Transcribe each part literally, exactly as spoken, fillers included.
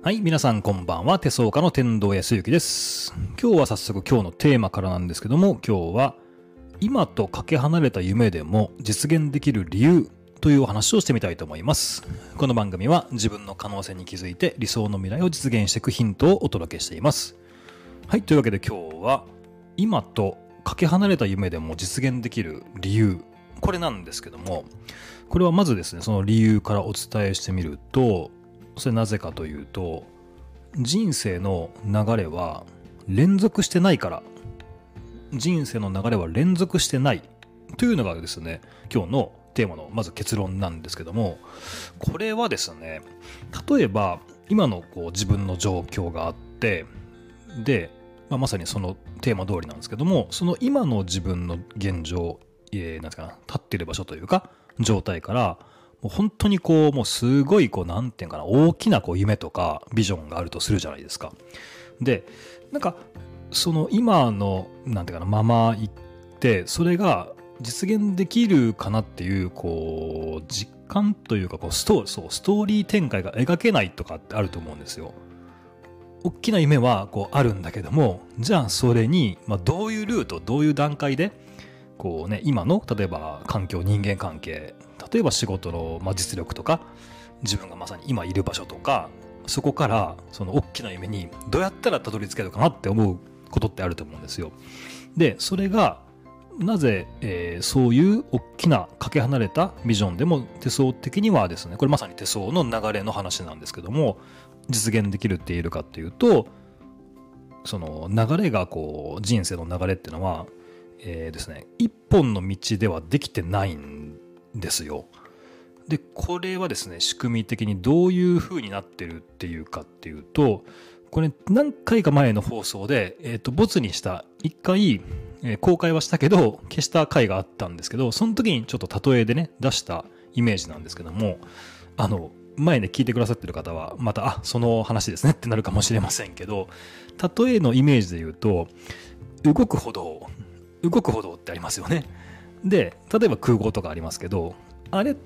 はい、皆さんこんばんは。手相家の天童康之です。今日は早速今日のテーマからなんですけども、今日は今とかけ離れた夢でも実現できる理由というお話をしてみたいと思います。この番組は自分の可能性に気づいて理想の未来を実現していくヒントをお届けしています。はい、というわけで今日は今とかけ離れた夢でも実現できる理由、これなんですけども、これはまずですね、その理由からお伝えしてみると、それなぜかというと、人生の流れは連続してないから、人生の流れは連続してないというのがですね、今日のテーマのまず結論なんですけども、これはですね、例えば今のこう自分の状況があって、で、まあ、まさにそのテーマ通りなんですけども、その今の自分の現状、えー、なんですかな、立っている場所というか状態から、もう本当にこう、もうすごいこう、なんていうかな、大きなこう夢とかビジョンがあるとするじゃないですか。で、なんか、その今の、なんていうかな、まま行って、それが実現できるかなっていう、こう、実感というか、こう、ストーリー、そう、ストーリー展開が描けないとかってあると思うんですよ。大きな夢はこうあるんだけども、じゃあそれに、まあ、どういうルート、どういう段階で、こうね、今の、例えば環境、人間関係、例えば仕事の、まあ、実力とか、自分がまさに今いる場所とか、そこからその大きな夢にどうやったらたどり着けるかなって思うことってあると思うんですよ。で、それがなぜ、えー、そういう大きなかけ離れたビジョンでも手相的にはですね、これまさに手相の流れの話なんですけども、実現できるって言えるかっていうと、その流れがこう人生の流れっていうのは、えー、ですね、一本の道ではできてないんですよ。で、これはですね、仕組み的にどういう風になってるっていうかっていうと、これ何回か前の放送で、えっと、ボツにした一回、えー、公開はしたけど、消した回があったんですけど、その時にちょっと例えでね、出したイメージなんですけども、あの、前ね、聞いてくださってる方は、また、あ、その話ですねってなるかもしれませんけど、例えのイメージで言うと、動く歩道、動く歩道ってありますよね。で、例えば空港とかありますけど、あれって、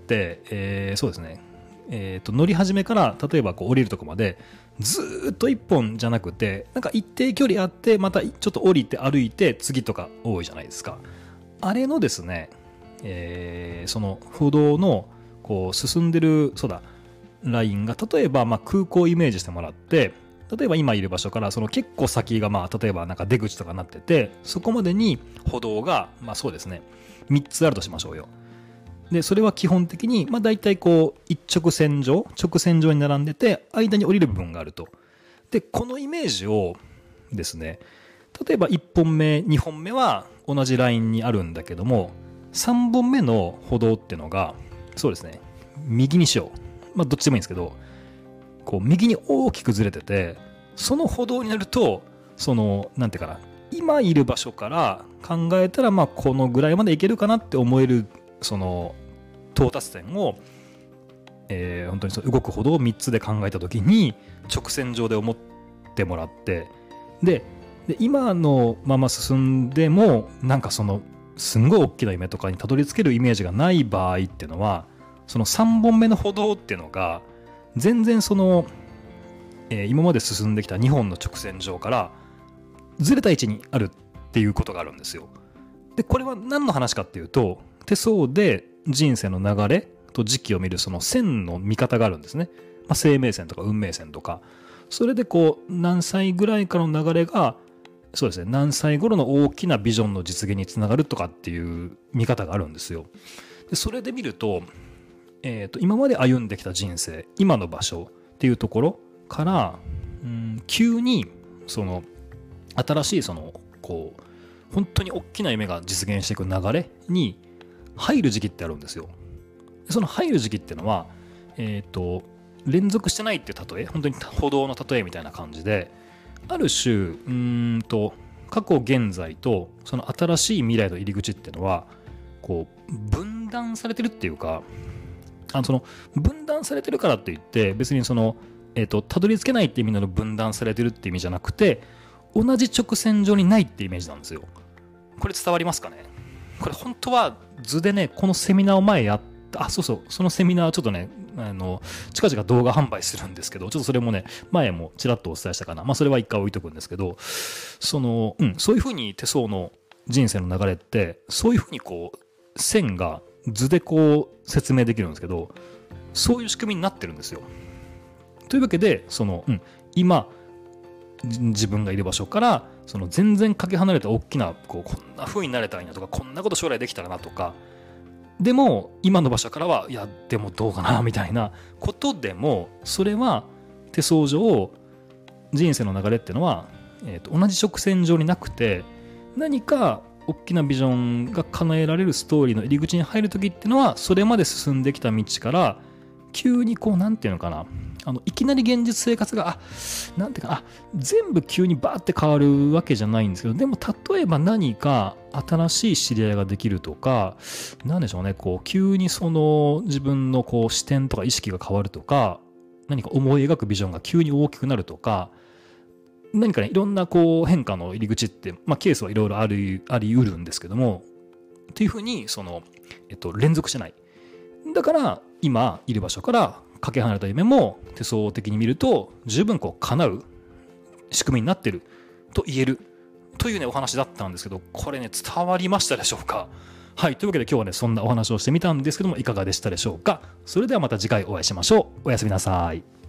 えー、そうですね、えーと、乗り始めから、例えばこう降りるとこまで、ずーっと一本じゃなくて、なんか一定距離あって、またちょっと降りて歩いて、次とか多いじゃないですか。あれのですね、えー、その歩道の、こう、進んでる、そうだ、ラインが、例えば、まあ空港をイメージしてもらって、例えば今いる場所からその結構先がまあ例えばなんか出口とかになってて、そこまでに歩道がまあそうですねみっつあるとしましょうよ。でそれは基本的にまあ大体こう一直線上直線上に並んでて、間に降りる部分があると。でこのイメージをですね、例えばいっぽんめにほんめは同じラインにあるんだけども、さんぼんめの歩道ってのがそうですね、右にしよう、まあどっちでもいいんですけど、こう右に大きくずれてて、その歩道になると、そのなんていうかな、今いる場所から考えたらまあこのぐらいまで行けるかなって思えるその到達点を、えー、本当にそう動く歩道をみっつで考えた時に直線上で思ってもらって、で、で今のまま進んでもなんかそのすんごい大きな夢とかにたどり着けるイメージがない場合っていうのは、そのさんぼんめの歩道っていうのが全然その、えー、今まで進んできたにほんの直線上からずれた位置にあるっていうことがあるんですよ。でこれは何の話かっていうと、手相で人生の流れと時期を見るその線の見方があるんですね。まあ、生命線とか運命線とか、それでこう何歳ぐらいかの流れがそうですね、何歳頃の大きなビジョンの実現につながるとかっていう見方があるんですよ。でそれで見ると、えーと、今まで歩んできた人生、今の場所っていうところから、うん、急にその新しいそのこう本当に大きな夢が実現していく流れに入る時期ってあるんですよ。その入る時期っていうのは、えーと、連続してないっていう例え、本当に歩道の例えみたいな感じで、ある種うーんと過去現在とその新しい未来の入り口っていうのはこう分断されてるっていうか、あのその分断されてるからって言って別にそのえっとたどり着けないって意味の分断されてるって意味じゃなくて、同じ直線上にないってイメージなんですよ。これ伝わりますかね。これ本当は図でね、このセミナーを前やった、あ、そうそう、そのセミナーちょっとね、 あの近々動画販売するんですけど、ちょっとそれもね前もちらっとお伝えしたかな、まあそれは一回置いとくんですけど、その、うん、そういうふうに手相の人生の流れってそういうふうにこう線が図でこう説明できるんですけど、そういう仕組みになってるんですよ。というわけでその、うん、今自分がいる場所からその全然かけ離れた大きなこうこんな風になれたらいいなとか、こんなこと将来できたらなとか、でも今の場所からはいやでもどうかなみたいなことでも、それは手相上人生の流れっていうのは、えーと同じ直線上になくて、何か大きなビジョンが叶えられるストーリーの入り口に入る時っていうのは、それまで進んできた道から急にこうなんていうのかな、あのいきなり現実生活があなんていうかあ全部急にバーって変わるわけじゃないんですけど、でも例えば何か新しい知り合いができるとか、なんでしょうね、こう急にその自分のこう視点とか意識が変わるとか、何か思い描くビジョンが急に大きくなるとか、何かねいろんなこう変化の入り口って、まあ、ケースはいろいろありありうるんですけども、っていうふうにその、えっと、連続してない。だから今いる場所からかけ離れた夢も手相的に見ると十分こう叶う仕組みになってると言えるというねお話だったんですけど、これね伝わりましたでしょうか。はい、というわけで今日はねそんなお話をしてみたんですけども、いかがでしたでしょうか。それではまた次回お会いしましょう。おやすみなさい。